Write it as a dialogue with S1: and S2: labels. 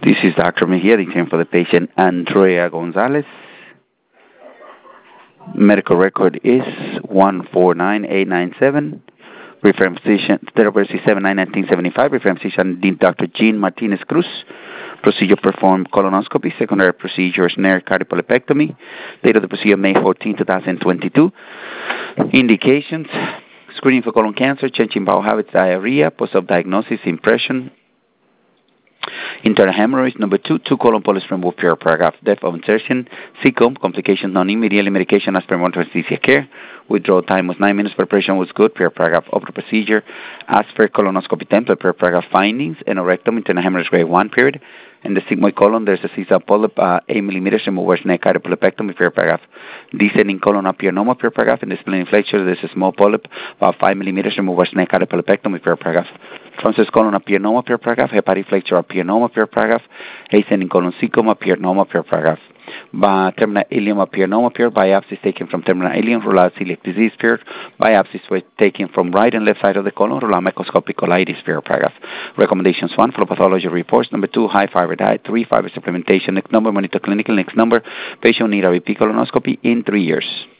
S1: This is Dr. Mejia, the for the patient Andrea Gonzalez. Medical record is 149897. Referring physician, therapist is 791975. Referring physician, Dr. Jean Martinez Cruz. Procedure performed colonoscopy. Secondary procedure is snare cardiopulmonectomy. Date of the procedure May 14, 2022. Indications: screening for colon cancer, changing bowel habits, diarrhea, post-op diagnosis, impression. Internal hemorrhoids. Number 2, 2 colon polyps removed, pure paragraph. Depth of insertion, CCOM, complications non-immediately, medication as per monitoring anesthesia care. Withdrawal time was 9 minutes, preparation was good, pure paragraph. Opera procedure, as per colonoscopy template, pure paragraph. Findings, anorectum, internal hemorrhage grade 1 period. In the sigmoid colon, there's a CSA polyp, 8 millimeters, removed neck cardiopulmonectomy, pure paragraph. Descending colon apianoma, pure paragraph. In the splenic flexure, there's a small polyp, about 5 millimeters, removed neck cardiopulmonectomy, pure paragraph. Transverse colon apianoma, pure paragraph. Hepatic flexure apianoma, pure paragraph. Ascending colon cecum, apianoma, pure paragraph. Terminal ileum apianoma, pure. Biopsies taken from terminal ileum, ruled celiac disease, pure. Biopsies were taken from right and left side of the colon, ruled microscopic colitis, pure paragraph. Recommendations: 1, flow pathology reports. Number 2, high fiber diet. 3, fiber supplementation. Next number, monitor clinical. Next number, patient need a repeat colonoscopy in 3 years.